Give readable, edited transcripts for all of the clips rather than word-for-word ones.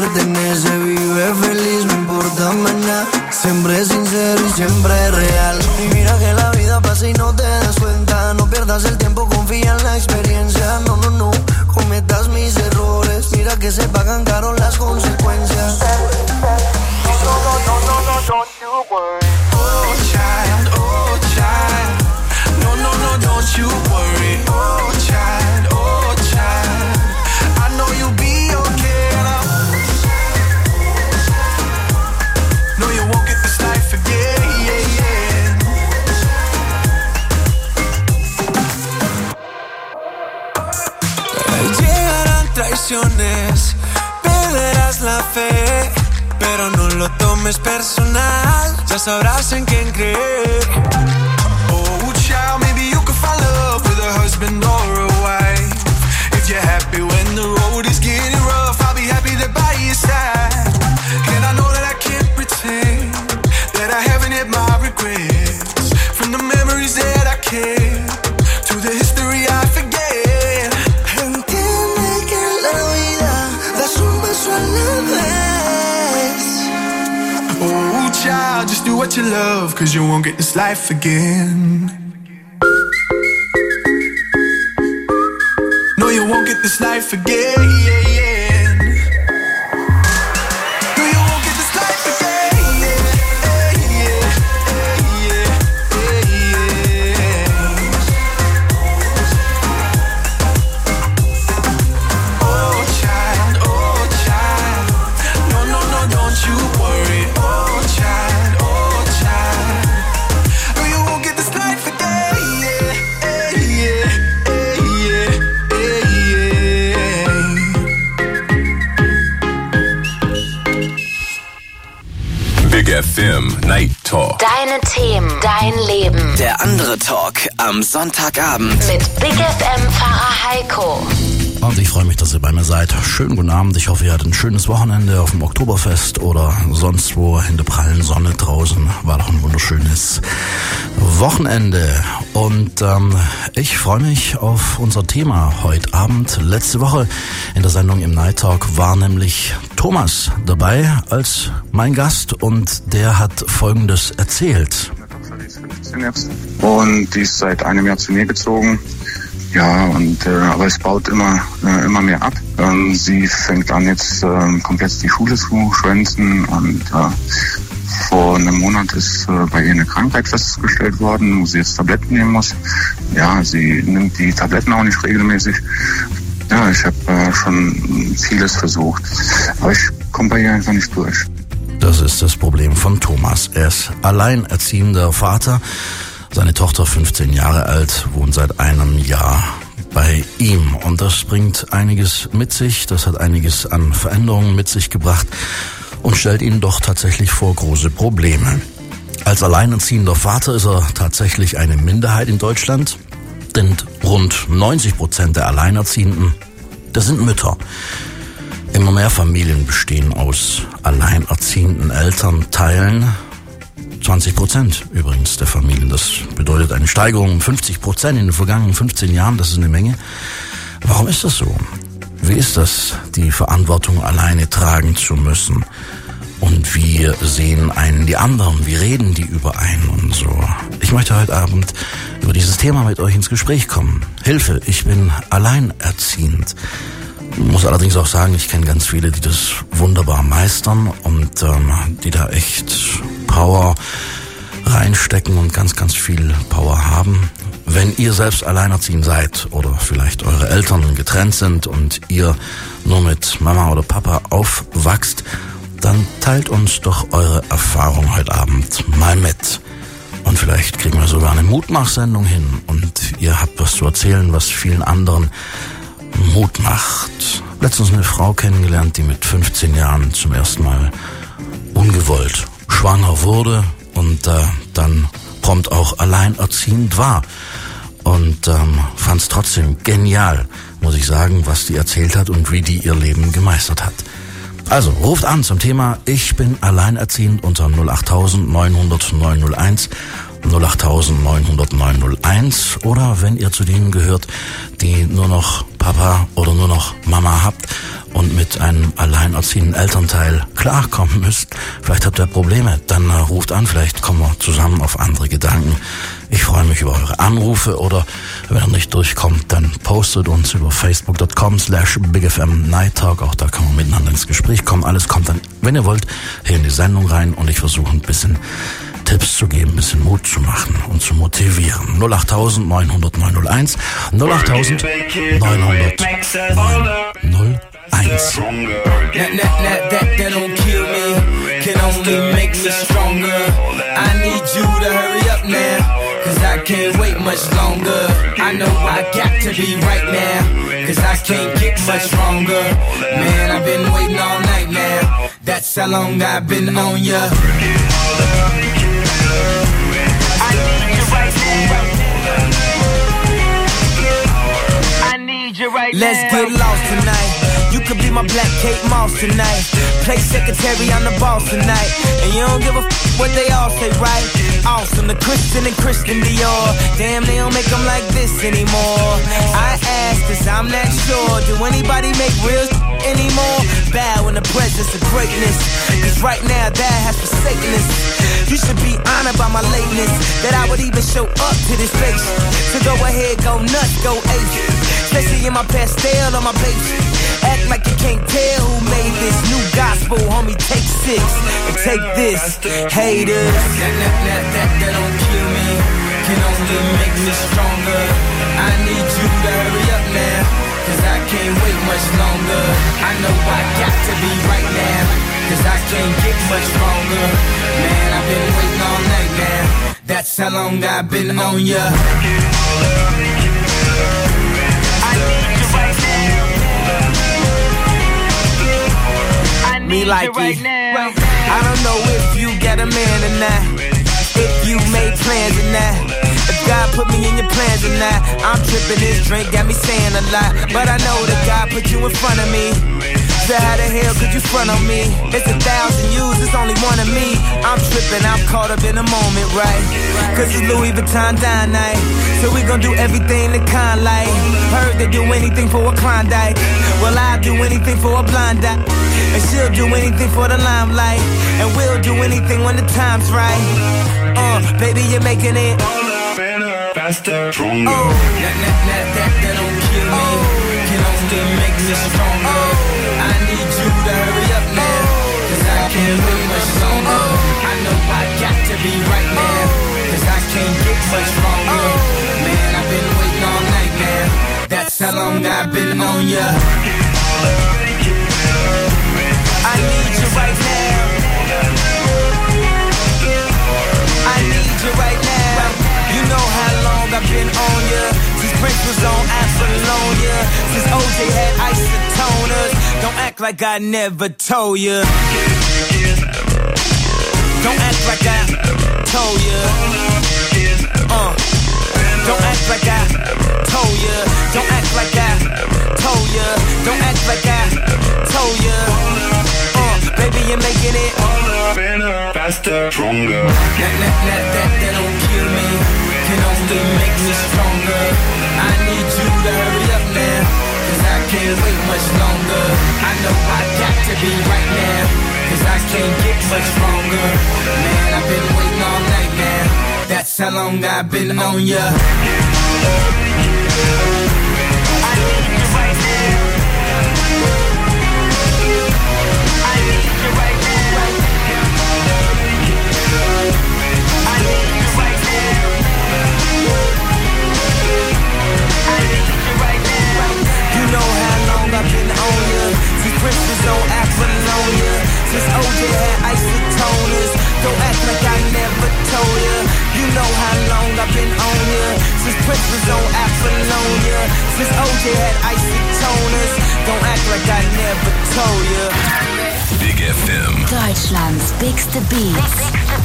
pertenece, vive feliz, no importa más nada. Siempre es sincero y siempre es real. Y mira que la vida pasa y no te das cuenta. No pierdas el tiempo, confía en la experiencia. No, no, no, cometas mis errores. Mira que se pagan caro las consecuencias. No, don't you worry. Oh child, no, don't you worry. Oh child, I know you'll be okay now. No, you won't get this life again, yeah. Llegarán traiciones, perderás la fe, pero no lo tomes personal, ya sabrás en quién creer. Oh child, maybe you could find love with a husband or a wife. If you're happy when the road is getting rough, I'll be happy there by your side. And I know that I can't pretend that I haven't had my regrets. From the memories that I kept to the history I forget. Entiende que la vida das un paso a la vez. Oh child, just do what you love, 'cause you won't get this life again. No, you won't get this life again, yeah, yeah. No, you won't get this life again, yeah, yeah, yeah. Oh child, no, don't you worry. Oh child, no, you won't get this life again, yeah, yeah, Big FM Night Talk. Deine Themen, dein Leben. Der andere Talk am Sonntagabend. Mit Big FM-Fahrer Heiko. Und ich freue mich, dass ihr bei mir seid. Schönen guten Abend. Ich hoffe, ihr hattet ein schönes Wochenende auf dem Oktoberfest oder sonst wo in der prallen Sonne draußen. War doch ein wunderschönes Wochenende. Und ich freue mich auf unser Thema heute Abend. Letzte Woche in der Sendung im Night Talk war nämlich Thomas dabei als mein Gast und der hat Folgendes erzählt. Die ist 15 jetzt und die ist seit einem Jahr zu mir gezogen. Ja, und aber es baut immer mehr ab. Sie fängt an jetzt komplett die Schule zu schwänzen und vor einem Monat ist bei ihr eine Krankheit festgestellt worden, wo sie jetzt Tabletten nehmen muss. Ja, sie nimmt die Tabletten auch nicht regelmäßig. Ja, ich habe schon vieles versucht, aber ich komme bei ihr einfach nicht durch. Das ist das Problem von Thomas. Er ist alleinerziehender Vater. Seine Tochter, 15 Jahre alt, wohnt seit einem Jahr bei ihm. Und das bringt einiges mit sich. Das hat einiges an Veränderungen mit sich gebracht und stellt ihn doch tatsächlich vor große Probleme. Als alleinerziehender Vater ist er tatsächlich eine Minderheit in Deutschland. Denn rund 90% der Alleinerziehenden, das sind Mütter. Immer mehr Familien bestehen aus alleinerziehenden Elternteilen. 20% übrigens der Familien. Das bedeutet eine Steigerung um 50% in den vergangenen 15 Jahren. Das ist eine Menge. Warum ist das so? Wie ist das, die Verantwortung alleine tragen zu müssen? Und wie sehen einen die anderen? Wie reden die über einen und so? Ich möchte heute Abend über dieses Thema mit euch ins Gespräch kommen. Hilfe, ich bin alleinerziehend. Ich muss allerdings auch sagen, ich kenne ganz viele, die das wunderbar meistern und die da echt Power reinstecken und ganz, ganz viel Power haben. Wenn ihr selbst alleinerziehend seid oder vielleicht eure Eltern getrennt sind und ihr nur mit Mama oder Papa aufwachst, dann teilt uns doch eure Erfahrung heute Abend mal mit. Und vielleicht kriegen wir sogar eine Mutmachsendung hin und ihr habt was zu erzählen, was vielen anderen Mut macht. Letztens eine Frau kennengelernt, die mit 15 Jahren zum ersten Mal ungewollt schwanger wurde und dann prompt auch alleinerziehend war. Und fand es trotzdem genial, muss ich sagen, was die erzählt hat und wie die ihr Leben gemeistert hat. Also ruft an zum Thema Ich bin alleinerziehend unter 08000 900 901 08000 900 901. Oder wenn ihr zu denen gehört, die nur noch Papa oder nur noch Mama habt und mit einem alleinerziehenden Elternteil klarkommen müsst, vielleicht habt ihr Probleme, dann ruft an, vielleicht kommen wir zusammen auf andere Gedanken. Ich freue mich über eure Anrufe oder wenn ihr nicht durchkommt, dann postet uns über facebook.com/BigFM Night Talk. Auch da kann man miteinander ins Gespräch kommen. Alles kommt dann, wenn ihr wollt, hier in die Sendung rein und ich versuche ein bisschen Tipps zu geben, ein bisschen Mut zu machen und zu motivieren. 08000 900 901, 08000 900 901. That don't kill me, can only make me stronger. I need you to hurry up now, cause I can't wait much longer. I know I got to be right now, cause I can't get much stronger. Man, I've been waiting all night now, that's how long I've been on ya. Let's get lost tonight. You could be my black Kate Moss tonight. Play secretary, I'm the boss tonight. And you don't give a what they all say, right? Awesome, the Christian and Christian Dior. Damn, they don't make them like this anymore. I ask, cause I'm not sure. Do anybody make real anymore? Bow in the presence of greatness, cause right now that has forsaken us. You should be honored by my lateness, that I would even show up to this place. So go ahead, go nuts, go ape. Especially in my pastel on my page. Act like you can't tell who made this new gospel, homie. Take 6 and take this, haters. That don't kill me, can only make me stronger. I need you to hurry up now, cause I can't wait much longer. I know I got to be right now, cause I can't get much stronger. Man, I've been waiting all night now, that's how long I've been on ya. Me like it right now. I don't know if you got a man or not, if you made plans or not, if God put me in your plans or not. I'm tripping, this drink got me saying a lot, but I know that God put you in front of me. So how the hell could you front on me? It's 1,000 yous, it's only one of me. I'm tripping, I'm caught up in the moment, right? Cause it's Louis Vuitton dine night, so we gon' do everything the kind like. Heard they do anything for a Klondike, well I'll do anything for a blind eye. And she'll do anything for the limelight, and we'll do anything when the time's right. Baby, you're making it better, faster, stronger. That don't kill me, can only make me stronger. I need you to hurry up now, cause I can't wait much longer. I know I got to be right now, cause I can't get much stronger. Man, I've been waiting all night now, that's how long I've been on ya. I need you right now, I need you right now. You know how long I've been on ya, since Prince was on Apollonia, since OJ had isotoners. Don't act like I never told ya, don't act like I told ya, don't act like I told ya, don't act like I told ya, don't act like I told ya. Baby, you're making it better, faster, stronger. That don't kill me, can only make me stronger. I need you to hurry up now, cause I can't wait much longer. I know I got to be right now, cause I can't get much stronger. Man, I've been waiting all night now, that's how long I've been on ya. I need you right now, I need you right now, I need you right now, I need you right now. You know how long I've been on ya, since Prince was on Apollonia, since OJ had isotoners. Don't act like I never told ya. You know how long I've been on ya, since Prince was on Apollonia, since OJ had isotoners. Don't act like I never told ya. Big FM. Deutschlands bigste Beats.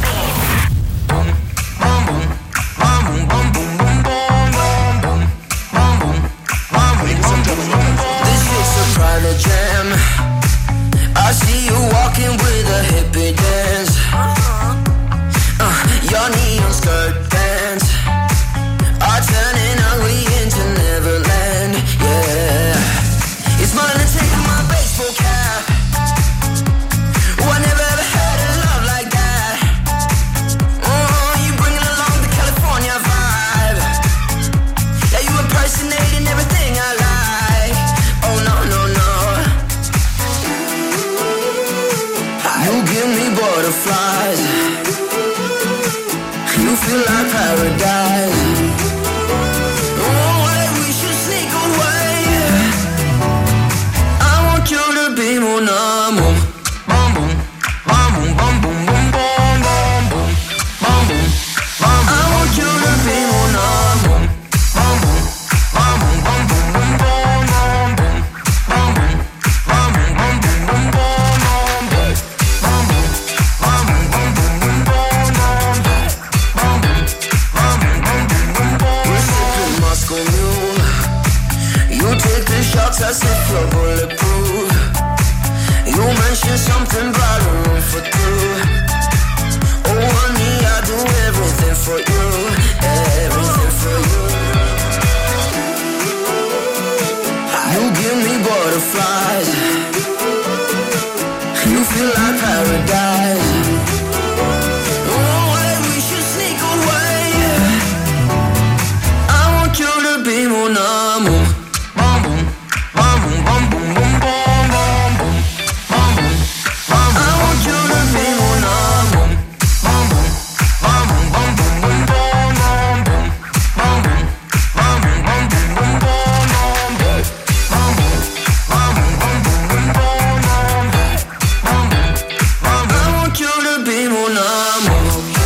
This is a private jam. I see you walking with a hippie dance. Your neon skirt. give me butterflies. You feel like paradise. Oh, wait, we should sneak away. I want you to be mon amour. Bum boom, bum boom, bum boom, boom, boom, bum boom, bum boom, bum boom. I want you to be mon amour. Bum boom, bum boom, bum boom, boom, boom, bum boom, bum boom, bum boom, bum boom, boom, boom, bum boom, bum boom, bum boom, bum boom, boom, boom, bum boom, bum boom, bum boom, boom, boom. We're sipping Moscow Mule. You take the shots as if you're bulletproof. You mentioned something about a room for two. Oh honey, I do everything for you. Everything for you. You give me butterflies. You feel like paradise. Oh wait, we should sneak away. I want you to be mon amour. Bum boom, bum boom, bum boom, boom, boom, bum boom, bum boom, bum boom. I want you to be mon amour. Bum boom, bum boom, bum boom, boom, boom, bum boom, bum boom, bum boom, bum boom, boom, boom, bum boom, bum boom, bum boom, bum boom, boom, boom, bum boom, bum boom. I want you to be mon amour.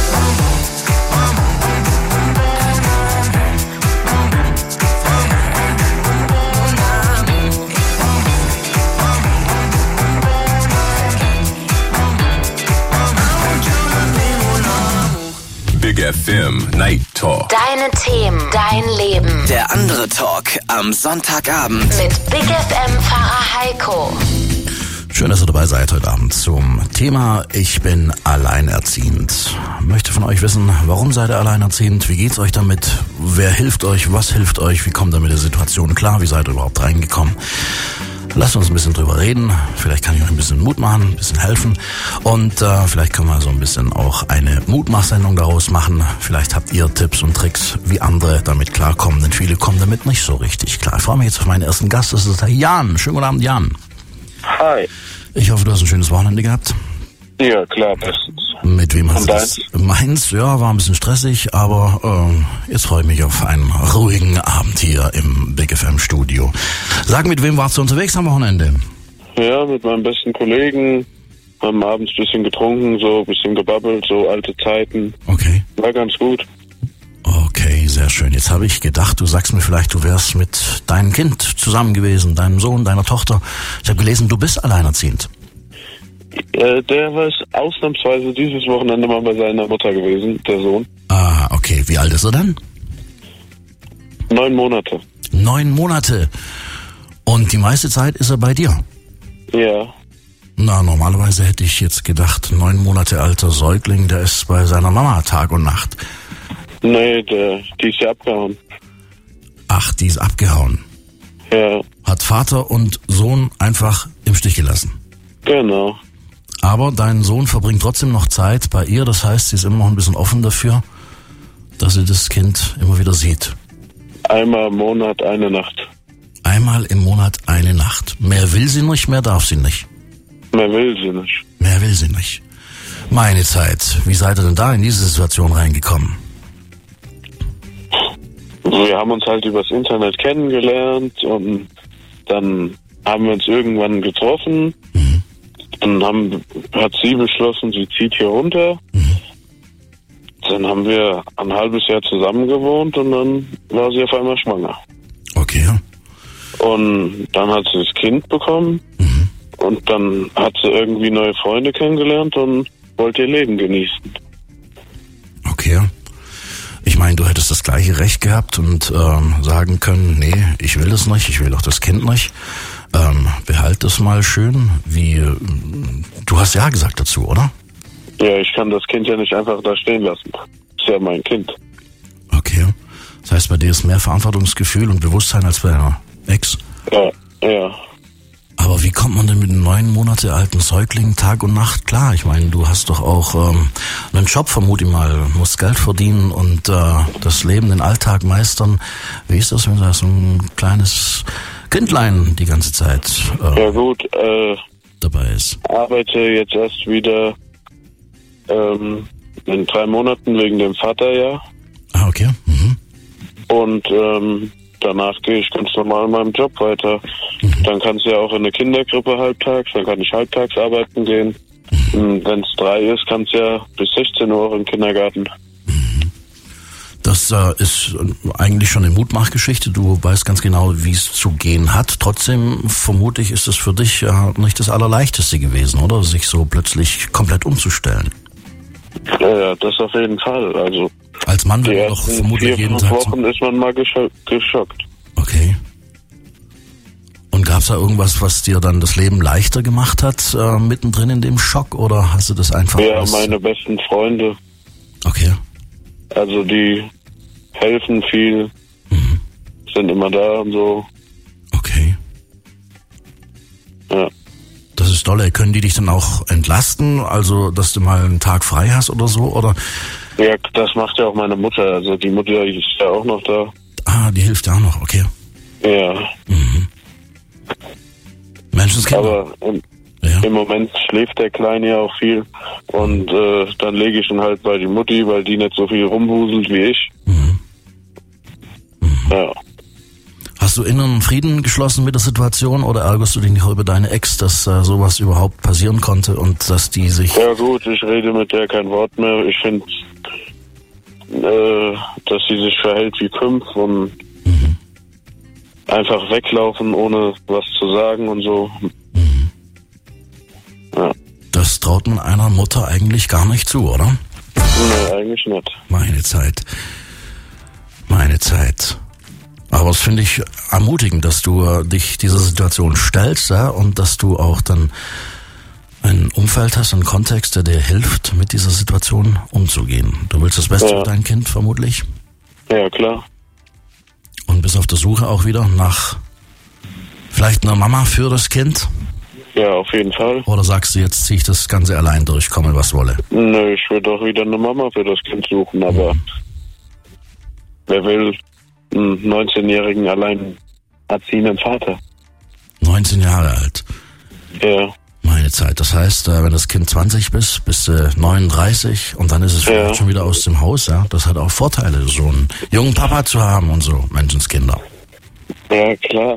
Big FM Night Talk. Deine Themen, dein Leben. Der andere Talk am Sonntagabend. Mit Big FM-Fahrer Heiko. Schön, dass ihr dabei seid heute Abend zum Thema Ich bin alleinerziehend. Möchte von euch wissen, warum seid ihr alleinerziehend? Wie geht's euch damit? Wer hilft euch? Was hilft euch? Wie kommt ihr mit der Situation klar? Wie seid ihr überhaupt reingekommen? Lasst uns ein bisschen drüber reden. Vielleicht kann ich euch ein bisschen Mut machen, ein bisschen helfen. Und vielleicht können wir so ein bisschen auch eine Mutmachsendung daraus machen. Vielleicht habt ihr Tipps und Tricks, wie andere damit klarkommen. Denn viele kommen damit nicht so richtig klar. Ich freue mich jetzt auf meinen ersten Gast. Das ist der Jan. Schönen guten Abend, Jan. Hi. Ich hoffe, du hast ein schönes Wochenende gehabt. Ja, klar, bestens. Mit wem hast Und du das? Meins, ja, war ein bisschen stressig, aber jetzt freue ich mich auf einen ruhigen Abend hier im Big FM Studio. Sag, mit wem warst du unterwegs am Wochenende? Ja, mit meinem besten Kollegen. Haben abends ein bisschen getrunken, so ein bisschen gebabbelt, so alte Zeiten. Okay. War ganz gut. Okay, sehr schön. Jetzt habe ich gedacht, du sagst mir vielleicht, du wärst mit deinem Kind zusammen gewesen, deinem Sohn, deiner Tochter. Ich habe gelesen, du bist alleinerziehend. Der war ausnahmsweise dieses Wochenende mal bei seiner Mutter gewesen, der Sohn. Ah, okay. Wie alt ist er denn? 9 Monate. 9 Monate. Und die meiste Zeit ist er bei dir? Ja. Na, normalerweise hätte ich jetzt gedacht, 9 Monate alter Säugling, der ist bei seiner Mama Tag und Nacht. Nee, die ist ja abgehauen. Ach, die ist abgehauen. Ja. Hat Vater und Sohn einfach im Stich gelassen. Genau. Aber dein Sohn verbringt trotzdem noch Zeit bei ihr, das heißt, sie ist immer noch ein bisschen offen dafür, dass sie das Kind immer wieder sieht. Einmal im Monat eine Nacht. Einmal im Monat eine Nacht. Mehr will sie nicht, mehr darf sie nicht. Mehr will sie nicht. Mehr will sie nicht. Meine Zeit, wie seid ihr denn da in diese Situation reingekommen? Wir haben uns halt übers Internet kennengelernt und dann haben wir uns irgendwann getroffen. Dann hat sie beschlossen, sie zieht hier runter. Dann haben wir ein halbes Jahr zusammen gewohnt und dann war sie auf einmal schwanger. Okay. Und dann hat sie das Kind bekommen. Und dann hat sie irgendwie neue Freunde kennengelernt und wollte ihr Leben genießen. Okay. Ich meine, du hättest das gleiche Recht gehabt und sagen können, nee, ich will das nicht, ich will auch das Kind nicht. Behalt das mal schön. Du hast ja gesagt dazu, oder? Ja, ich kann das Kind ja nicht einfach da stehen lassen. Ist ja mein Kind. Okay. Das heißt, bei dir ist mehr Verantwortungsgefühl und Bewusstsein als bei deiner Ex? Ja. Aber wie kommt man denn mit einem 9 Monate alten Säugling Tag und Nacht klar? Ich meine, du hast doch auch einen Job, vermute ich mal, musst Geld verdienen und das Leben, den Alltag meistern. Wie ist das, wenn du so ein kleines Kindlein die ganze Zeit... Ja gut, dabei ist. Arbeite jetzt erst wieder in 3 Monaten wegen dem Vaterjahr. Ah, okay. Mhm. Und danach gehe ich ganz normal in meinem Job weiter. Dann kannst du ja auch in eine Kindergrippe halbtags, dann kann ich halbtags arbeiten gehen. Wenn es 3 ist, kannst du ja bis 16 Uhr in den Kindergarten. Das ist eigentlich schon eine Mutmachgeschichte. Du weißt ganz genau, wie es zu gehen hat. Trotzdem, vermutlich ist es für dich nicht das Allerleichteste gewesen, oder? Sich so plötzlich komplett umzustellen. Ja, das auf jeden Fall. Also als Mann wird man doch vermutlich jeden Tag... 4-5 Wochen ist man mal geschockt. Okay. Und gab es da irgendwas, was dir dann das Leben leichter gemacht hat, mittendrin in dem Schock? Oder hast du das einfach... Ja, meine besten Freunde. Okay. Also die helfen viel, sind immer da und so. Okay. Ja. Das ist dolle. Können die dich dann auch entlasten? Also, dass du mal einen Tag frei hast oder so? Oder? Ja, das macht ja auch meine Mutter. Also die Mutter ist ja auch noch da. Ah, die hilft ja auch noch, okay. Ja. Mhm. Menschenskinder. Aber im Moment schläft der Kleine ja auch viel. Und dann lege ich ihn halt bei die Mutti, weil die nicht so viel rumwuselt wie ich. Mhm. Mhm. Ja. Hast du inneren Frieden geschlossen mit der Situation oder ärgerst du dich nicht über deine Ex, dass sowas überhaupt passieren konnte und dass die sich... Ja gut, ich rede mit der kein Wort mehr. Ich finde, dass sie sich verhält wie 5 und einfach weglaufen, ohne was zu sagen und so. Mhm. Ja. Das traut man einer Mutter eigentlich gar nicht zu, oder? Nee, eigentlich nicht. Meine Zeit. Meine Zeit. Aber das finde ich ermutigend, dass du dich dieser Situation stellst, ja, und dass du auch dann ein Umfeld hast, einen Kontext, der dir hilft, mit dieser Situation umzugehen. Du willst das Beste für dein Kind vermutlich? Ja, klar. Und bist auf der Suche auch wieder nach vielleicht einer Mama für das Kind? Ja, auf jeden Fall. Oder sagst du, jetzt ziehe ich das Ganze allein durch, komme was wolle? Nö, ich würde auch wieder eine Mama für das Kind suchen, aber wer will einen 19-jährigen allein erziehenden Vater? 19 Jahre alt. Ja. Meine Zeit. Das heißt, wenn das Kind 20 bist du 39 und dann ist es vielleicht schon wieder aus dem Haus, ja. Das hat auch Vorteile, so einen jungen Papa zu haben und so, Menschenskinder. Ja, klar.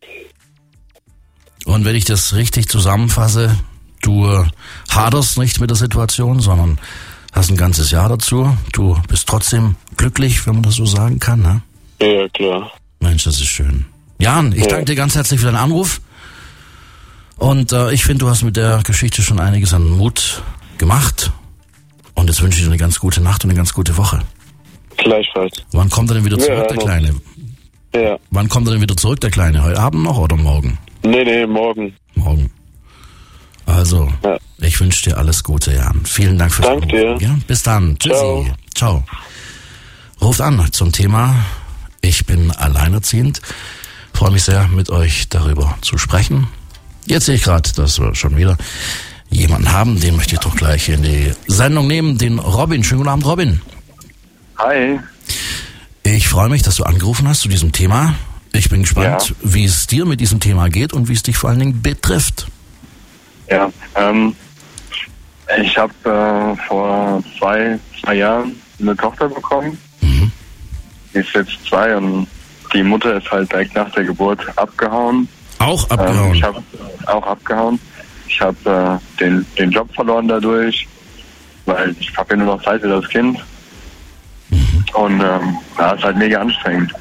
Und wenn ich das richtig zusammenfasse, du haderst nicht mit der Situation, sondern hast ein ganzes Jahr dazu. Du bist trotzdem glücklich, wenn man das so sagen kann, ne? Ja, klar. Mensch, das ist schön. Jan, ich danke dir ganz herzlich für deinen Anruf. Und ich finde, du hast mit der Geschichte schon einiges an Mut gemacht. Und jetzt wünsche ich dir eine ganz gute Nacht und eine ganz gute Woche. Gleichfalls. Wann kommt er denn wieder zurück, der Kleine? Ja. Wann kommt er denn wieder zurück, der Kleine? Heute Abend noch oder morgen? Nee, morgen. Morgen. Also, ich wünsche dir alles Gute, Jan. Vielen Dank fürs Danke dir. Ja, bis dann. Tschüssi. Ciao. Ruft an zum Thema Ich bin alleinerziehend. Freue mich sehr, mit euch darüber zu sprechen. Jetzt sehe ich gerade, dass wir schon wieder jemanden haben, den möchte ich doch gleich in die Sendung nehmen, den Robin. Schönen guten Abend, Robin. Hi. Ich freue mich, dass du angerufen hast zu diesem Thema. Ich bin gespannt, wie es dir mit diesem Thema geht und wie es dich vor allen Dingen betrifft. Ja, ich habe vor zwei Jahren eine Tochter bekommen. Mhm. Die ist jetzt 2 und die Mutter ist halt direkt nach der Geburt abgehauen. Auch abgehauen? Ich habe auch abgehauen. Ich habe den Job verloren dadurch, weil ich habe ja nur noch Zeit für das Kind. Mhm. Und das ist halt mega anstrengend.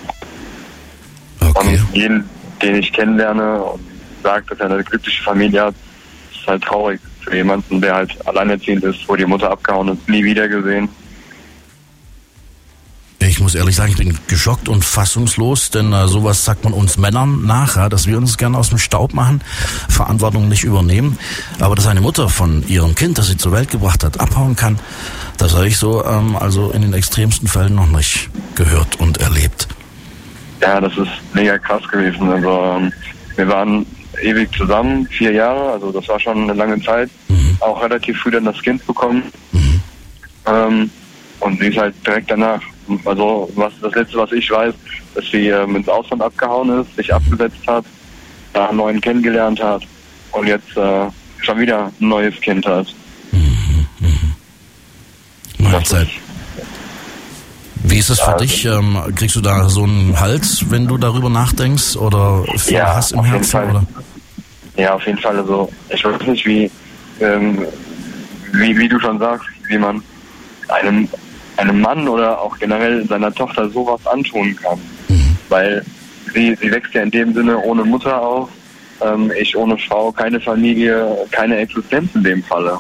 Okay. Und jeden, den ich kennenlerne und sagt, dass er eine glückliche Familie hat, ist halt traurig für jemanden, der halt alleinerziehend ist, wo die Mutter abgehauen ist, nie wieder gesehen. Ich muss ehrlich sagen, ich bin geschockt und fassungslos, denn sowas sagt man uns Männern nach, ja, dass wir uns gerne aus dem Staub machen, Verantwortung nicht übernehmen. Aber dass eine Mutter von ihrem Kind, das sie zur Welt gebracht hat, abhauen kann, das habe ich so also in den extremsten Fällen noch nicht gehört und erlebt. Ja, das ist mega krass gewesen. Also wir waren ewig zusammen, 4 Jahre, also das war schon eine lange Zeit. Mhm. Auch relativ früh dann das Kind bekommen. Mhm. Und sie ist halt direkt danach. Also das Letzte, was ich weiß, dass sie ins Ausland abgehauen ist, sich abgesetzt hat, da einen neuen kennengelernt hat und jetzt schon wieder ein neues Kind hat. Mahlzeit. Wie ist es für dich? Kriegst du da so einen Hals, wenn du darüber nachdenkst? Oder viel Hass im Herzen? Oder? Ja, auf jeden Fall. Also ich weiß nicht, wie du schon sagst, wie man einem Mann oder auch generell seiner Tochter sowas antun kann. Weil sie wächst ja in dem Sinne ohne Mutter auf, ich ohne Frau, keine Familie, keine Existenz in dem Falle.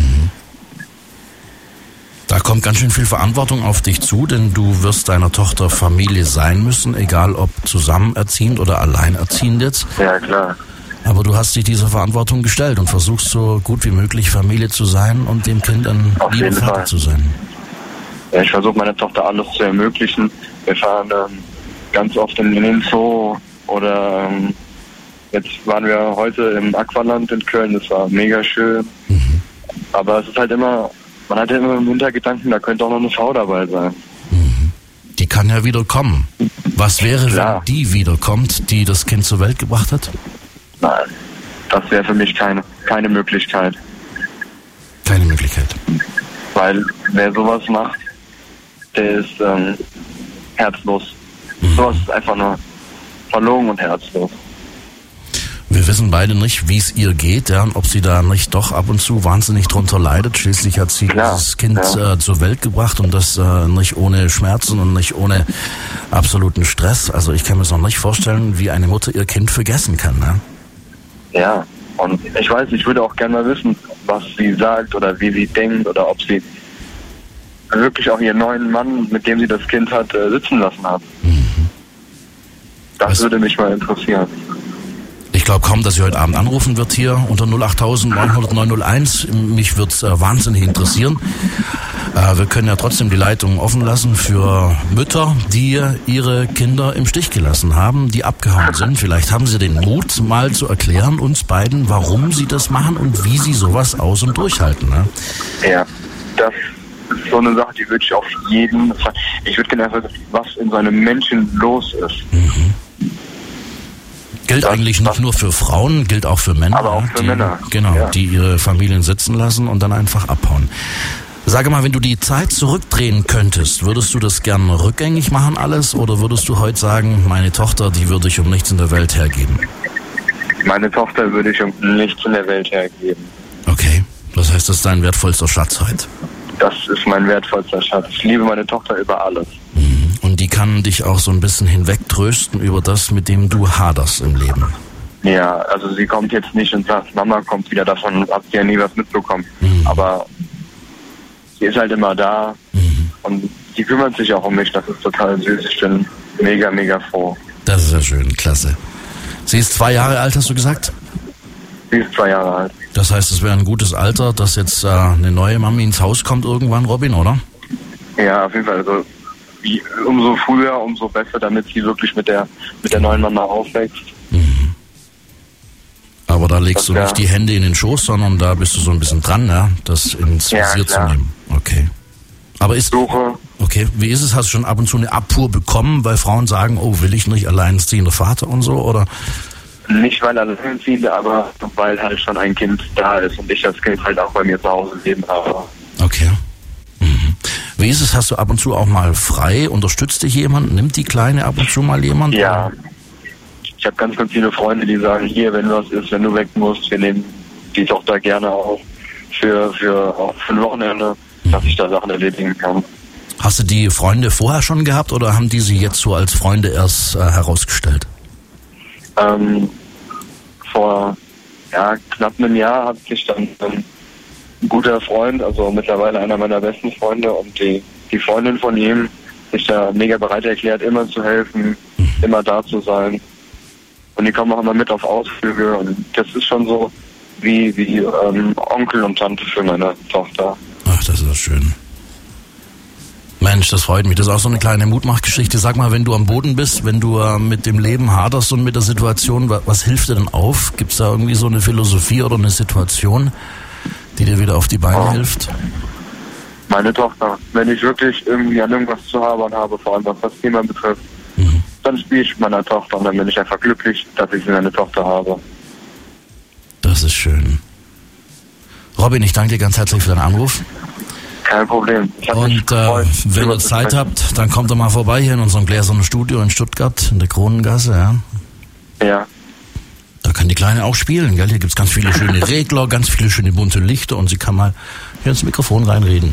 Da kommt ganz schön viel Verantwortung auf dich zu, denn du wirst deiner Tochter Familie sein müssen, egal ob zusammenerziehend oder alleinerziehend jetzt. Ja, klar. Aber du hast dich dieser Verantwortung gestellt und versuchst so gut wie möglich Familie zu sein und dem Kind ein lieber Vater zu sein. Ja, ich versuche meiner Tochter alles zu ermöglichen. Wir fahren ganz oft in den Zoo oder jetzt waren wir heute im Aqualand in Köln, das war mega schön. Aber es ist halt immer, man hat ja immer im Hintergedanken, da könnte auch noch eine Frau dabei sein. Die kann ja wieder kommen. Was wäre, wenn die wiederkommt, die das Kind zur Welt gebracht hat? Nein, das wäre für mich keine Möglichkeit. Keine Möglichkeit. Weil wer sowas macht, der ist herzlos. Sowas ist einfach nur verlogen und herzlos. Wir wissen beide nicht, wie es ihr geht, ja, und ob sie da nicht doch ab und zu wahnsinnig drunter leidet. Schließlich hat sie dieses Kind zur Welt gebracht und das nicht ohne Schmerzen und nicht ohne absoluten Stress. Also ich kann mir das noch nicht vorstellen, wie eine Mutter ihr Kind vergessen kann. Ne? Ja, und ich weiß, ich würde auch gerne mal wissen, was sie sagt oder wie sie denkt oder ob sie wirklich auch ihren neuen Mann, mit dem sie das Kind hat, sitzen lassen hat. Das würde mich mal interessieren. Ich glaube kaum, dass sie heute Abend anrufen wird hier unter 08000 900 901. Mich würde es wahnsinnig interessieren. Wir können ja trotzdem die Leitung offen lassen für Mütter, die ihre Kinder im Stich gelassen haben, die abgehauen sind. Vielleicht haben sie den Mut, mal zu erklären uns beiden, warum sie das machen und wie sie sowas aus- und durchhalten. Ne? Ja, das ist so eine Sache, die würde ich auf jeden Fall... Ich würde gerne wissen, was in seinem Menschen los ist. Gilt eigentlich nicht nur für Frauen, gilt auch für Männer. Aber auch für Männer. Genau, die ihre Familien sitzen lassen und dann einfach abhauen. Sage mal, wenn du die Zeit zurückdrehen könntest, würdest du das gern rückgängig machen alles oder würdest du heute sagen, meine Tochter, die würde ich um nichts in der Welt hergeben? Meine Tochter würde ich um nichts in der Welt hergeben. Okay, das heißt, das ist dein wertvollster Schatz heute? Das ist mein wertvollster Schatz. Ich liebe meine Tochter über alles. Und die kann dich auch so ein bisschen hinwegtrösten über das, mit dem du haderst im Leben. Ja, also sie kommt jetzt nicht und sagt, Mama kommt wieder davon, habt ihr ja nie was mitbekommen. Aber sie ist halt immer da und sie kümmert sich auch um mich. Das ist total süß. Ich bin mega, mega froh. Das ist ja schön, klasse. Sie ist 2 Jahre alt, hast du gesagt? Sie ist 2 Jahre alt. Das heißt, es wäre ein gutes Alter, dass jetzt eine neue Mami ins Haus kommt irgendwann, Robin, oder? Ja, auf jeden Fall. Also umso früher, umso besser, damit sie wirklich mit der neuen Mama aufwächst. Aber da legst du nicht die Hände in den Schoß, sondern da bist du so ein bisschen dran, ja, das ins Visier zu nehmen. Okay. Aber okay, wie ist es? Hast du schon ab und zu eine Abfuhr bekommen, weil Frauen sagen, oh, will ich nicht alleinerziehender Vater und so, oder? Nicht, weil alleinerziehende, aber weil halt schon ein Kind da ist und ich das Kind halt auch bei mir zu Hause leben habe. Okay. Wie ist es? Hast du ab und zu auch mal frei? Unterstützt dich jemand? Nimmt die Kleine ab und zu mal jemand? Ja. Ich habe ganz, ganz viele Freunde, die sagen, hier, wenn was ist, wenn du weg musst, wir nehmen die Tochter gerne auf für ein Wochenende, dass ich da Sachen erledigen kann. Hast du die Freunde vorher schon gehabt oder haben die sie jetzt so als Freunde erst herausgestellt? Vor knapp einem Jahr hat sich dann ein guter Freund, also mittlerweile einer meiner besten Freunde und die Freundin von ihm sich da mega bereit erklärt, immer zu helfen, immer da zu sein. Und die kommen auch immer mit auf Ausflüge und das ist schon so wie Onkel und Tante für meine Tochter. Ach, das ist ja schön. Mensch, das freut mich. Das ist auch so eine kleine Mutmachgeschichte. Sag mal, wenn du am Boden bist, wenn du mit dem Leben haderst und mit der Situation, was hilft dir denn auf? Gibt es da irgendwie so eine Philosophie oder eine Situation, die dir wieder auf die Beine hilft? Meine Tochter. Wenn ich wirklich irgendwie an irgendwas zu habern habe, vor allem was das Thema betrifft, dann spiele ich mit meiner Tochter und dann bin ich einfach glücklich, dass ich eine Tochter habe. Das ist schön. Robin, ich danke dir ganz herzlich für deinen Anruf. Kein Problem. Und wenn ihr Zeit habt, dann kommt doch mal vorbei hier in unserem gläsernen Studio in Stuttgart, in der Kronengasse, ja? Ja. Da kann die Kleine auch spielen, gell? Hier gibt's ganz viele schöne Regler, ganz viele schöne bunte Lichter und sie kann mal hier ins Mikrofon reinreden.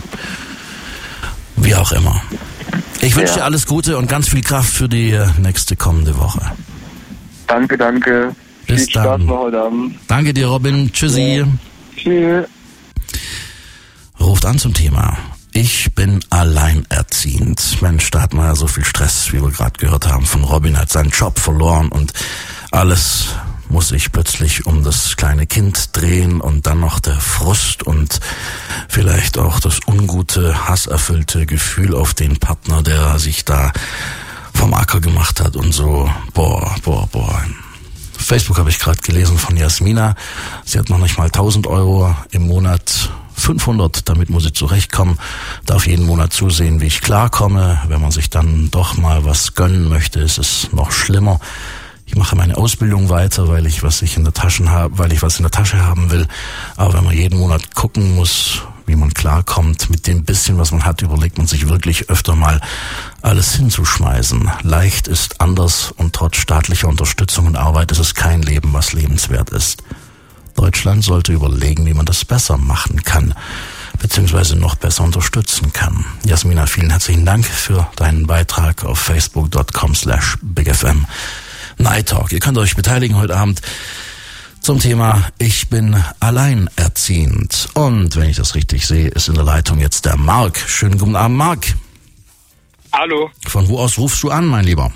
Wie auch immer. Ich wünsche dir alles Gute und ganz viel Kraft für die nächste kommende Woche. Danke. Bis Viel Spaß dann. noch heute Abend. Danke dir, Robin. Tschüssi. Ja. Tschüss. Ruft an zum Thema. Ich bin alleinerziehend. Mensch, da hat man ja so viel Stress, wie wir gerade gehört haben. Von Robin hat seinen Job verloren und alles muss sich plötzlich um das kleine Kind drehen und dann noch der Frust und vielleicht auch das ungute, hasserfüllte Gefühl auf den Partner, der sich da vom Acker gemacht hat und so. Boah. Facebook habe ich gerade gelesen von Jasmina. Sie hat noch nicht mal 1000 Euro im Monat, 500, damit muss sie zurechtkommen. Darf jeden Monat zusehen, wie ich klarkomme. Wenn man sich dann doch mal was gönnen möchte, ist es noch schlimmer. Ich mache meine Ausbildung weiter, weil ich was in der Tasche haben will. Aber wenn man jeden Monat gucken muss, wie man klarkommt, mit dem bisschen, was man hat, überlegt man sich wirklich öfter mal, alles hinzuschmeißen. Leicht ist anders und trotz staatlicher Unterstützung und Arbeit ist es kein Leben, was lebenswert ist. Deutschland sollte überlegen, wie man das besser machen kann, beziehungsweise noch besser unterstützen kann. Jasmina, vielen herzlichen Dank für deinen Beitrag auf facebook.com/bigfm. Night Talk. Ihr könnt euch beteiligen heute Abend zum Thema Ich bin alleinerziehend. Und wenn ich das richtig sehe, ist in der Leitung jetzt der Marc. Schönen guten Abend, Marc. Hallo. Von wo aus rufst du an, mein Lieber?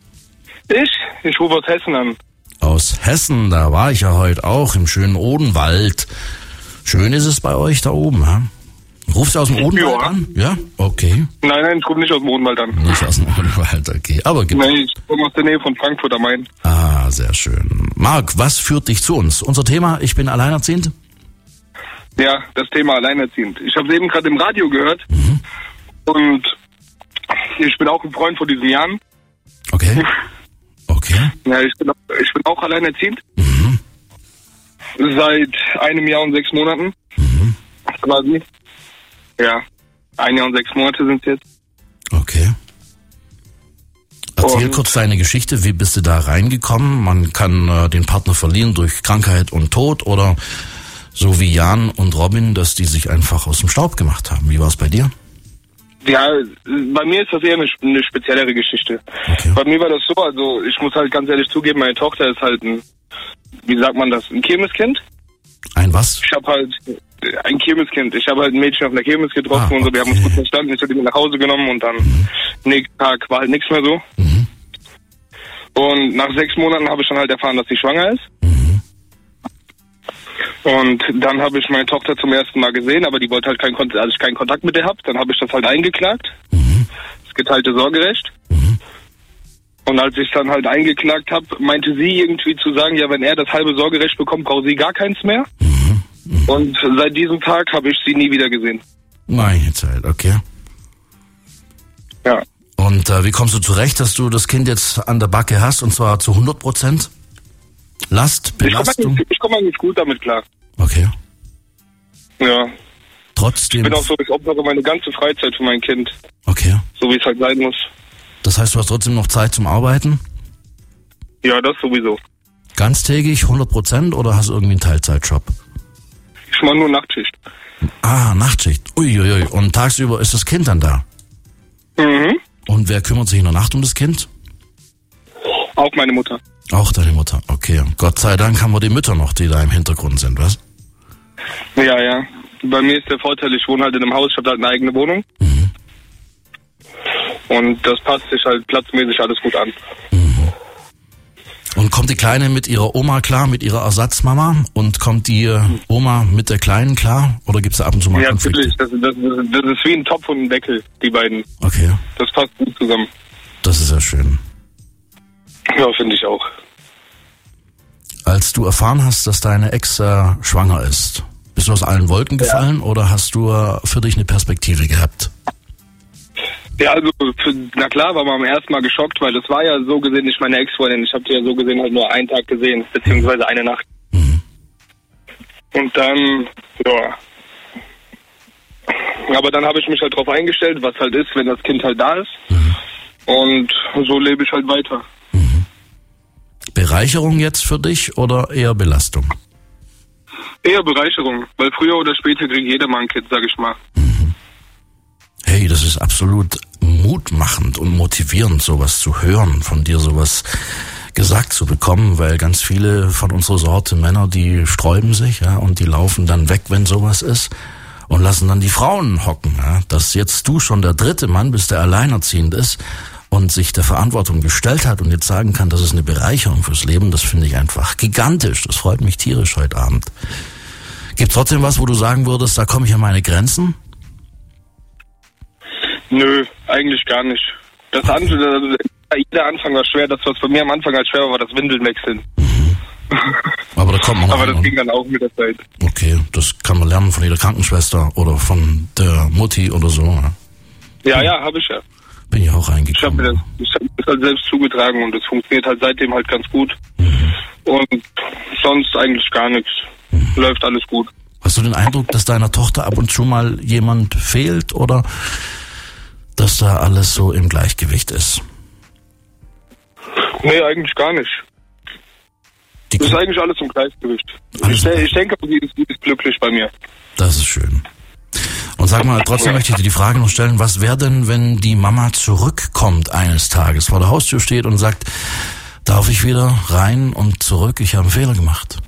Ich rufe aus Hessen an. Aus Hessen, da war ich ja heute auch im schönen Odenwald. Schön ist es bei euch da oben, ha? Rufst du aus dem Odenwald an? Ja? Okay. Nein, ich rufe nicht aus dem Odenwald an. Nicht aus dem Odenwald, okay. Aber Nein, ich komme aus der Nähe von Frankfurt am Main. Ah, sehr schön. Marc, was führt dich zu uns? Unser Thema, ich bin alleinerziehend? Ja, das Thema alleinerziehend. Ich habe es eben gerade im Radio gehört. Und ich bin auch ein Freund von diesen Jahren. Okay. Ja, ich bin auch alleinerziehend. Seit 1 Jahr und 6 Monaten. Quasi. Ja, 1 Jahr und 6 Monate sind es jetzt. Okay. Erzähl kurz deine Geschichte. Wie bist du da reingekommen? Man kann den Partner verlieren durch Krankheit und Tod oder so wie Jan und Robin, dass die sich einfach aus dem Staub gemacht haben. Wie war es bei dir? Ja, bei mir ist das eher eine speziellere Geschichte. Okay. Bei mir war das so, also ich muss halt ganz ehrlich zugeben, meine Tochter ist halt ein Kirmeskind. Ein was? Ich habe halt ein Kirmeskind. Ich habe halt ein Mädchen auf einer Kirmes getroffen und so. Wir haben uns gut verstanden. Ich habe die mit nach Hause genommen und dann nächsten Tag war halt nichts mehr so. Und nach 6 Monaten habe ich dann halt erfahren, dass sie schwanger ist. Und dann habe ich meine Tochter zum ersten Mal gesehen, aber die wollte halt keinen Kontakt mit der habe. Dann habe ich das halt eingeklagt. Das geteilte Sorgerecht. Und als ich dann halt eingeklagt habe, meinte sie irgendwie zu sagen, ja, wenn er das halbe Sorgerecht bekommt, braucht sie gar keins mehr. Und seit diesem Tag habe ich sie nie wieder gesehen. Meine Zeit, okay. Ja. Und wie kommst du zurecht, dass du das Kind jetzt an der Backe hast, und zwar zu 100%? Last, Belastung? Ich komme eigentlich gut damit klar. Okay. Ja. Trotzdem. Ich bin auch so, ich opfere meine ganze Freizeit für mein Kind. Okay. So wie es halt sein muss. Das heißt, du hast trotzdem noch Zeit zum Arbeiten? Ja, das sowieso. Ganztägig, 100% oder hast du irgendwie einen Teilzeitjob? Ich mache nur Nachtschicht. Ah, Nachtschicht. Uiuiui. Und tagsüber ist das Kind dann da? Und wer kümmert sich in der Nacht um das Kind? Auch meine Mutter. Auch deine Mutter, okay. Gott sei Dank haben wir die Mütter noch, die da im Hintergrund sind, was? Ja. Bei mir ist der Vorteil, ich wohne halt in einem Haus, ich habe halt eine eigene Wohnung. Und das passt sich halt platzmäßig alles gut an. Und kommt die Kleine mit ihrer Oma klar, mit ihrer Ersatzmama? Und kommt die Oma mit der Kleinen klar? Oder gibt es da ab und zu mal Konflikte? Ja, natürlich. Das ist wie ein Topf und ein Deckel, die beiden. Okay. Das passt gut zusammen. Das ist ja schön. Ja, finde ich auch. Als du erfahren hast, dass deine Ex schwanger ist, bist du aus allen Wolken gefallen oder hast du für dich eine Perspektive gehabt? Ja, also, na klar, war man am ersten Mal geschockt, weil das war ja so gesehen nicht meine Ex-Freundin. Ich habe die ja so gesehen halt nur einen Tag gesehen, beziehungsweise eine Nacht. Und dann, ja. Aber dann habe ich mich halt drauf eingestellt, was halt ist, wenn das Kind halt da ist. Und so lebe ich halt weiter. Bereicherung jetzt für dich oder eher Belastung? Eher Bereicherung, weil früher oder später kriegt jeder mal ein Kind, sag ich mal. Hey, das ist absolut mutmachend und motivierend, sowas zu hören, von dir sowas gesagt zu bekommen, weil ganz viele von unserer Sorte Männer, die sträuben sich, ja, und die laufen dann weg, wenn sowas ist, und lassen dann die Frauen hocken, ja. Dass jetzt du schon der dritte Mann bist, der alleinerziehend ist und sich der Verantwortung gestellt hat und jetzt sagen kann, das ist eine Bereicherung fürs Leben, das finde ich einfach gigantisch. Das freut mich tierisch heute Abend. Gibt es trotzdem was, wo du sagen würdest, da komme ich an meine Grenzen? Nö, eigentlich gar nicht. Das andere, jeder Anfang war schwer. Das, was bei mir am Anfang halt schwer war das Windeln wechseln. Aber da kommt man Aber rein, das ging dann auch mit der Zeit. Okay, das kann man lernen von jeder Krankenschwester oder von der Mutti oder so. Ja, habe ich ja. Bin ich auch reingekommen. Ich habe mir das halt selbst zugetragen und es funktioniert halt seitdem halt ganz gut. Und sonst eigentlich gar nichts. Läuft alles gut. Hast du den Eindruck, dass deiner Tochter ab und zu mal jemand fehlt oder dass da alles so im Gleichgewicht ist? Nee, eigentlich gar nicht. Das ist eigentlich alles im Gleichgewicht. Ich denke, sie ist glücklich bei mir. Das ist schön. Und sag mal, trotzdem möchte ich dir die Frage noch stellen, was wäre denn, wenn die Mama zurückkommt eines Tages, vor der Haustür steht und sagt, darf ich wieder rein und zurück, ich habe einen Fehler gemacht?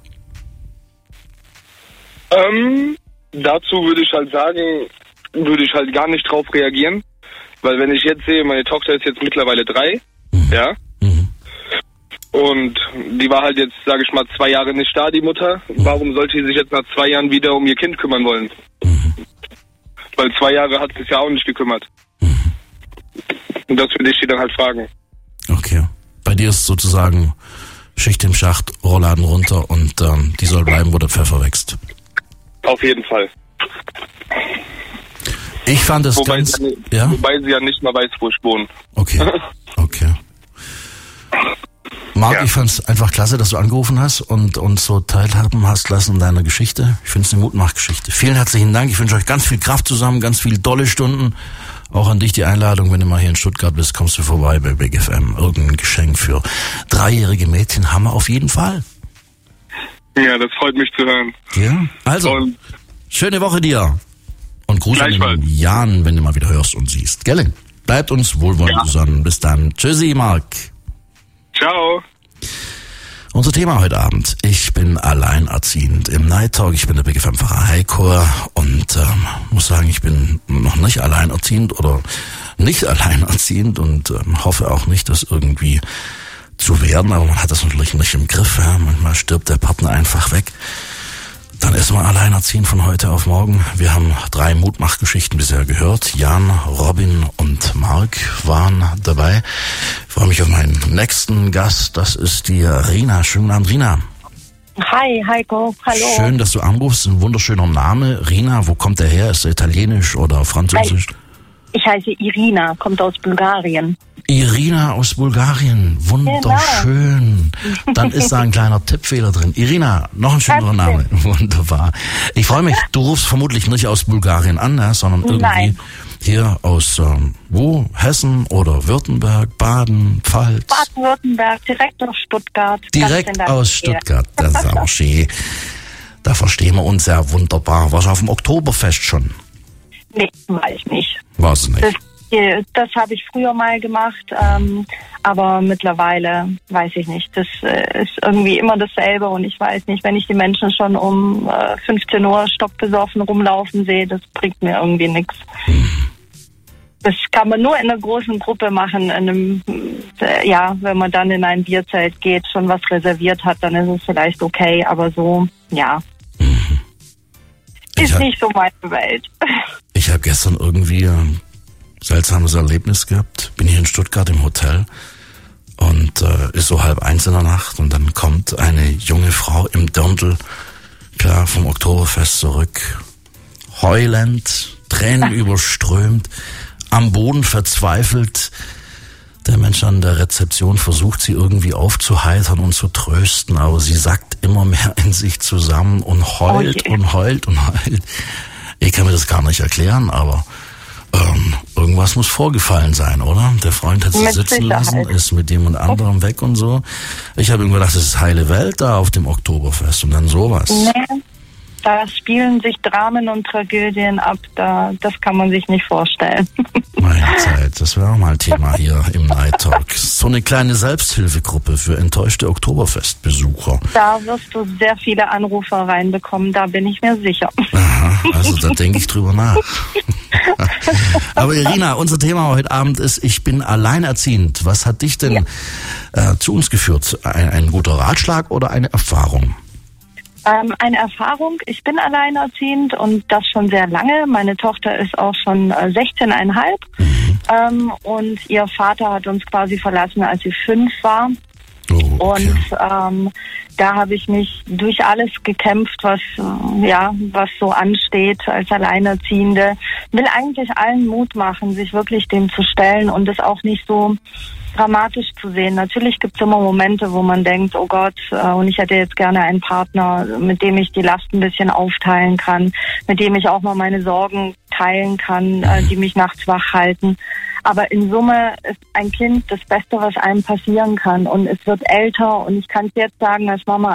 Dazu würde ich halt sagen, würde ich halt gar nicht drauf reagieren, weil wenn ich jetzt sehe, meine Tochter ist jetzt mittlerweile 3, ja, und die war halt jetzt, sage ich mal, 2 Jahre nicht da, die Mutter. Warum sollte sie sich jetzt nach 2 Jahren wieder um ihr Kind kümmern wollen? Weil 2 Jahre hat sie sich ja auch nicht gekümmert. Und das würde ich sie dann halt fragen. Okay. Bei dir ist sozusagen Schicht im Schacht, Rollladen runter und die soll bleiben, wo der Pfeffer wächst. Auf jeden Fall. Ich fand es wobei ganz... Wobei sie ja nicht mal weiß, wo ich wohne. Okay. Marc, ich fand's einfach klasse, dass du angerufen hast und uns so teilhaben hast lassen in deiner Geschichte. Ich finde es eine Mutmachgeschichte. Vielen herzlichen Dank. Ich wünsche euch ganz viel Kraft zusammen, ganz viele dolle Stunden. Auch an dich die Einladung, wenn du mal hier in Stuttgart bist, kommst du vorbei bei Big FM. Irgendein Geschenk für 3-jährige Mädchen haben wir auf jeden Fall. Ja, das freut mich zu hören. Ja, also, schöne Woche dir. Und Gruß an den Jan, wenn du mal wieder hörst und siehst. Gell? Bleibt uns wohlwollend zusammen. Bis dann. Tschüssi, Marc. Ciao. Unser Thema heute Abend. Ich bin alleinerziehend im Night Talk. Ich bin der Big FM-Pfarrer Heiko und muss sagen, ich bin noch nicht alleinerziehend oder nicht alleinerziehend und hoffe auch nicht, das irgendwie zu werden. Aber man hat das natürlich nicht im Griff. Ja. Manchmal stirbt der Partner einfach weg. Dann ist man alleinerziehend von heute auf morgen. Wir haben 3 Mutmachgeschichten bisher gehört. Jan, Robin und Marc waren dabei. Ich freue mich auf meinen nächsten Gast. Das ist die Rina. Schönen Abend, Rina. Hi, Heiko. Hallo. Schön, dass du anrufst. Ein wunderschöner Name. Rina, wo kommt der her? Ist er italienisch oder französisch? Ich heiße Irina, kommt aus Bulgarien. Irina aus Bulgarien, wunderschön. Genau. Dann ist da ein kleiner Tippfehler drin. Irina, noch ein schönerer Name. Wunderbar. Ich freue mich, du rufst vermutlich nicht aus Bulgarien an, ne, sondern irgendwie hier aus, wo? Hessen oder Württemberg, Baden, Pfalz? Baden-Württemberg, direkt aus Stuttgart. Direkt aus Stuttgart, das ist aber schön. Da verstehen wir uns ja wunderbar. Warst du auf dem Oktoberfest schon? Nee, war ich nicht. Warst du nicht? Das habe ich früher mal gemacht, aber mittlerweile weiß ich nicht. Das ist irgendwie immer dasselbe und ich weiß nicht, wenn ich die Menschen schon um 15 Uhr stockbesoffen rumlaufen sehe, das bringt mir irgendwie nichts. Das kann man nur in einer großen Gruppe machen, in einem, wenn man dann in ein Bierzelt geht, schon was reserviert hat, dann ist es vielleicht okay, aber so, ist nicht so meine Welt. Ich habe gestern irgendwie ein seltsames Erlebnis gehabt. Bin hier in Stuttgart im Hotel und ist so 1:30 in der Nacht und dann kommt eine junge Frau im Dirndl, klar, vom Oktoberfest zurück, heulend, Tränen überströmt, am Boden verzweifelt, Der Mensch an der Rezeption versucht, sie irgendwie aufzuheitern und zu trösten, aber sie sackt immer mehr in sich zusammen und heult und heult und heult. Ich kann mir das gar nicht erklären, aber irgendwas muss vorgefallen sein, oder? Der Freund hat sie sitzen lassen, ist mit dem und anderem weg und so. Ich habe irgendwie gedacht, das ist heile Welt da auf dem Oktoberfest und dann sowas. Nee. Da spielen sich Dramen und Tragödien ab, das kann man sich nicht vorstellen. Meine Zeit, das wäre auch mal Thema hier im Night Talk. So eine kleine Selbsthilfegruppe für enttäuschte Oktoberfestbesucher. Da wirst du sehr viele Anrufe reinbekommen, da bin ich mir sicher. Aha, also da denke ich drüber nach. Aber Irina, unser Thema heute Abend ist, ich bin alleinerziehend. Was hat dich denn zu uns geführt? Ein guter Ratschlag oder eine Erfahrung? Eine Erfahrung. Ich bin alleinerziehend und das schon sehr lange. Meine Tochter ist auch schon 16,5 und ihr Vater hat uns quasi verlassen, als sie 5 war. Oh, okay. Und da habe ich mich durch alles gekämpft, was so ansteht als Alleinerziehende. Will eigentlich allen Mut machen, sich wirklich dem zu stellen und es auch nicht so dramatisch zu sehen. Natürlich gibt es immer Momente, wo man denkt, oh Gott, und ich hätte jetzt gerne einen Partner, mit dem ich die Last ein bisschen aufteilen kann, mit dem ich auch mal meine Sorgen teilen kann, die mich nachts wach halten. Aber in Summe ist ein Kind das Beste, was einem passieren kann. Und es wird älter und ich kann es jetzt sagen als Mama,